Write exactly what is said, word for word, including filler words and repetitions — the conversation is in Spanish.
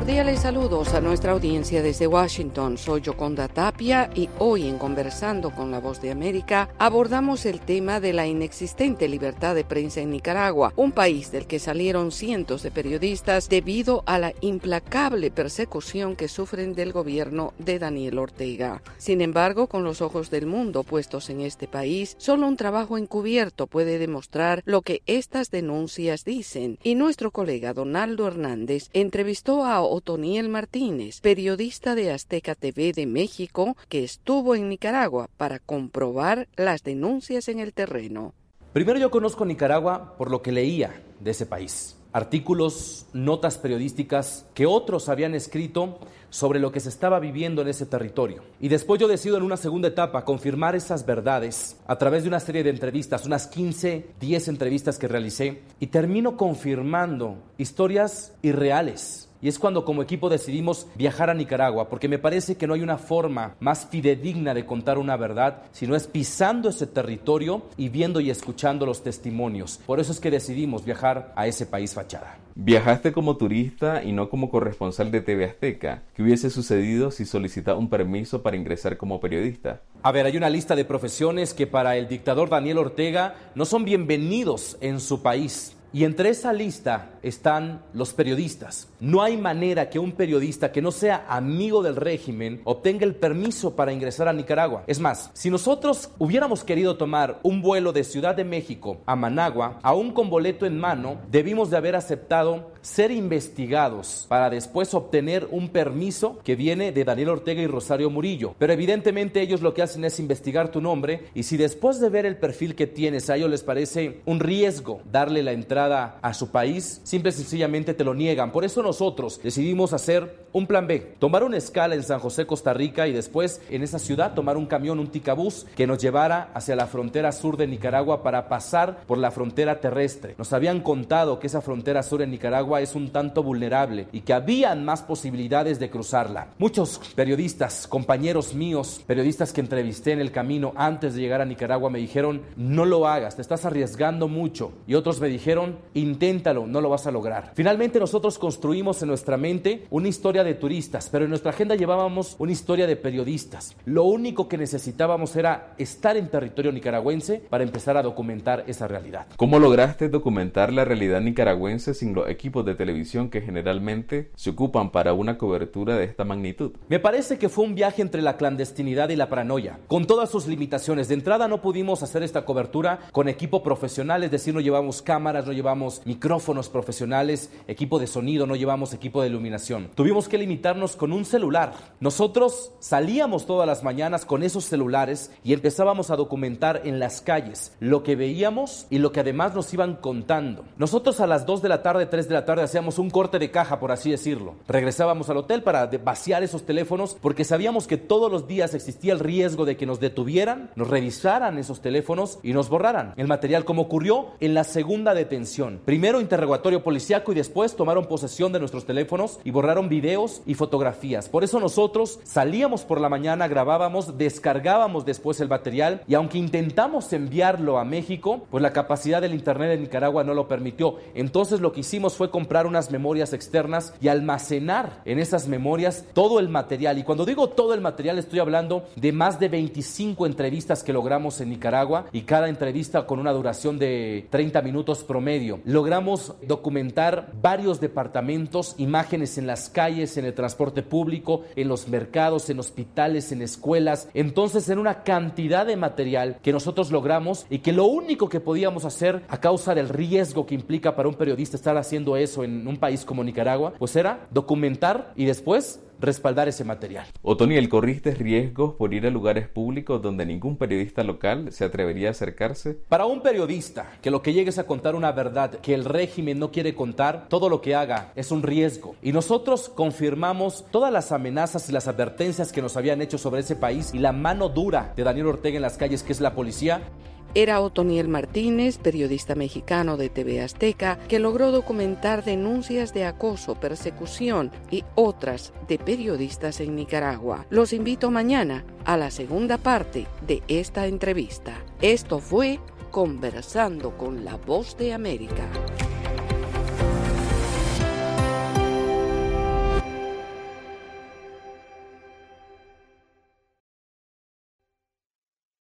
Cordiales saludos a nuestra audiencia desde Washington. Soy Yoconda Tapia y hoy en Conversando con la Voz de América abordamos el tema de la inexistente libertad de prensa en Nicaragua, un país del que salieron cientos de periodistas debido a la implacable persecución que sufren del gobierno de Daniel Ortega. Sin embargo, con los ojos del mundo puestos en este país, solo un trabajo encubierto puede demostrar lo que estas denuncias dicen, y nuestro colega Donaldo Hernández entrevistó a Otoniel Martínez, periodista de Azteca T V de México, que estuvo en Nicaragua para comprobar las denuncias en el terreno. Primero, yo conozco Nicaragua por lo que leía de ese país. Artículos, notas periodísticas que otros habían escrito sobre lo que se estaba viviendo en ese territorio. Y después yo decido en una segunda etapa confirmar esas verdades a través de una serie de entrevistas, unas quince, diez entrevistas que realicé, y termino confirmando historias irreales. Y es cuando como equipo decidimos viajar a Nicaragua, porque me parece que no hay una forma más fidedigna de contar una verdad, sino es pisando ese territorio y viendo y escuchando los testimonios. Por eso es que decidimos viajar a ese país fachada. Viajaste como turista y no como corresponsal de T V Azteca. ¿Qué hubiese sucedido si solicitaba un permiso para ingresar como periodista? A ver, hay una lista de profesiones que para el dictador Daniel Ortega no son bienvenidos en su país. Y entre esa lista están los periodistas. No hay manera que un periodista que no sea amigo del régimen obtenga el permiso para ingresar a Nicaragua. Es más, si nosotros hubiéramos querido tomar un vuelo de Ciudad de México a Managua, aún con boleto en mano, debimos de haber aceptado ser investigados para después obtener un permiso que viene de Daniel Ortega y Rosario Murillo. Pero evidentemente ellos lo que hacen es investigar tu nombre, y si después de ver el perfil que tienes a ellos les parece un riesgo darle la entrada a su país, simple y sencillamente te lo niegan. Por eso nosotros decidimos hacer un plan B, tomar una escala en San José, Costa Rica, y después en esa ciudad tomar un camión, un ticabús que nos llevara hacia la frontera sur de Nicaragua para pasar por la frontera terrestre. Nos habían contado que esa frontera sur en Nicaragua es un tanto vulnerable y que habían más posibilidades de cruzarla. Muchos periodistas, compañeros míos, periodistas que entrevisté en el camino antes de llegar a Nicaragua me dijeron: no lo hagas, te estás arriesgando mucho. Y otros me dijeron: inténtalo, no lo vas a lograr. Finalmente nosotros construimos en nuestra mente una historia de turistas, pero en nuestra agenda llevábamos una historia de periodistas. Lo único que necesitábamos era estar en territorio nicaragüense para empezar a documentar esa realidad. ¿Cómo lograste documentar la realidad nicaragüense sin los equipos de televisión que generalmente se ocupan para una cobertura de esta magnitud? Me parece que fue un viaje entre la clandestinidad y la paranoia, con todas sus limitaciones. De entrada no pudimos hacer esta cobertura con equipo profesional, es decir, no llevamos cámaras, no llevamos micrófonos profesionales, equipo de sonido, no llevamos equipo de iluminación. Tuvimos que limitarnos con un celular. Nosotros salíamos todas las mañanas con esos celulares y empezábamos a documentar en las calles lo que veíamos y lo que además nos iban contando. Nosotros a las dos de la tarde, tres de la tarde hacíamos un corte de caja, por así decirlo. Regresábamos al hotel para vaciar esos teléfonos porque sabíamos que todos los días existía el riesgo de que nos detuvieran, nos revisaran esos teléfonos y nos borraran el material, como ocurrió en la segunda detención. Primero interrogatorio policíaco y después tomaron posesión de nuestros teléfonos y borraron videos y fotografías. Por eso nosotros salíamos por la mañana, grabábamos, descargábamos después el material, y aunque intentamos enviarlo a México, pues la capacidad del internet de Nicaragua no lo permitió. Entonces lo que hicimos fue comprar unas memorias externas y almacenar en esas memorias todo el material. Y cuando digo todo el material estoy hablando de más de veinticinco entrevistas que logramos en Nicaragua, y cada entrevista con una duración de treinta minutos promedio. Logramos documentar varios departamentos, imágenes en las calles, en el transporte público, en los mercados, en hospitales, en escuelas. Entonces, en una cantidad de material que nosotros logramos, y que lo único que podíamos hacer a causa del riesgo que implica para un periodista estar haciendo eso en un país como Nicaragua, pues era documentar y después respaldar ese material. Otoniel, ¿corriste riesgos por ir a lugares públicos donde ningún periodista local se atrevería a acercarse? Para un periodista que lo que llegue es a contar una verdad que el régimen no quiere contar, todo lo que haga es un riesgo. Y nosotros confirmamos todas las amenazas y las advertencias que nos habían hecho sobre ese país y la mano dura de Daniel Ortega en las calles, que es la policía. Era Otoniel Martínez, periodista mexicano de T V Azteca, que logró documentar denuncias de acoso, persecución y otras de periodistas en Nicaragua. Los invito mañana a la segunda parte de esta entrevista. Esto fue Conversando con la Voz de América.